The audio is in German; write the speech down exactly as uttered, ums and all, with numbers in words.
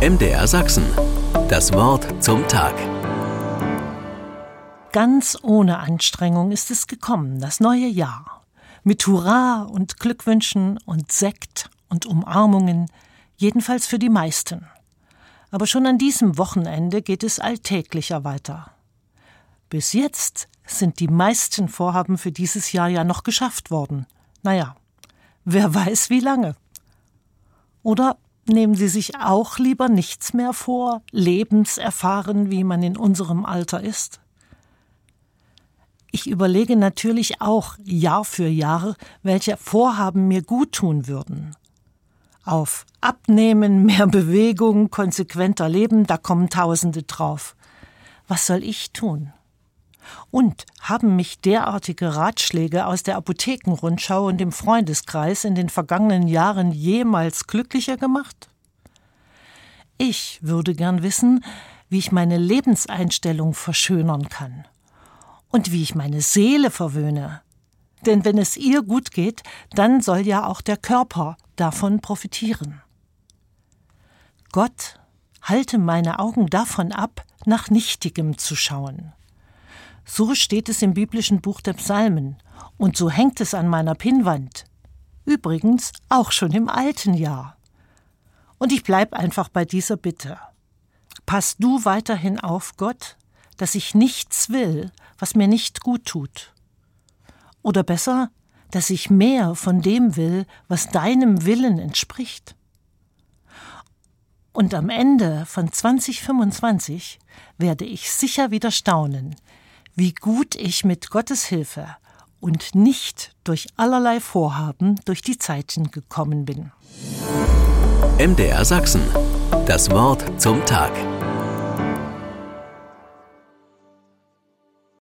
M D R Sachsen. Das Wort zum Tag. Ganz ohne Anstrengung ist es gekommen, das neue Jahr. Mit Hurra und Glückwünschen und Sekt und Umarmungen, jedenfalls für die meisten. Aber schon an diesem Wochenende geht es alltäglicher weiter. Bis jetzt sind die meisten Vorhaben für dieses Jahr ja noch geschafft worden. Naja, wer weiß wie lange. Oder nehmen Sie sich auch lieber nichts mehr vor, lebenserfahren, wie man in unserem Alter ist? Ich überlege natürlich auch Jahr für Jahr, welche Vorhaben mir gut tun würden. Auf Abnehmen, mehr Bewegung, konsequenter Leben, da kommen Tausende drauf. Was soll ich tun? Und haben mich derartige Ratschläge aus der Apothekenrundschau und dem Freundeskreis in den vergangenen Jahren jemals glücklicher gemacht? Ich würde gern wissen, wie ich meine Lebenseinstellung verschönern kann und wie ich meine Seele verwöhne. Denn wenn es ihr gut geht, dann soll ja auch der Körper davon profitieren. Gott halte meine Augen davon ab, nach Nichtigem zu schauen. So steht es im biblischen Buch der Psalmen und so hängt es an meiner Pinnwand. Übrigens auch schon im alten Jahr. Und ich bleib einfach bei dieser Bitte. Pass du weiterhin auf, Gott, dass ich nichts will, was mir nicht gut tut. Oder besser, dass ich mehr von dem will, was deinem Willen entspricht. Und am Ende von zwanzig fünfundzwanzig werde ich sicher wieder staunen, wie gut ich mit Gottes Hilfe und nicht durch allerlei Vorhaben durch die Zeiten gekommen bin. M D R Sachsen. Das Wort zum Tag.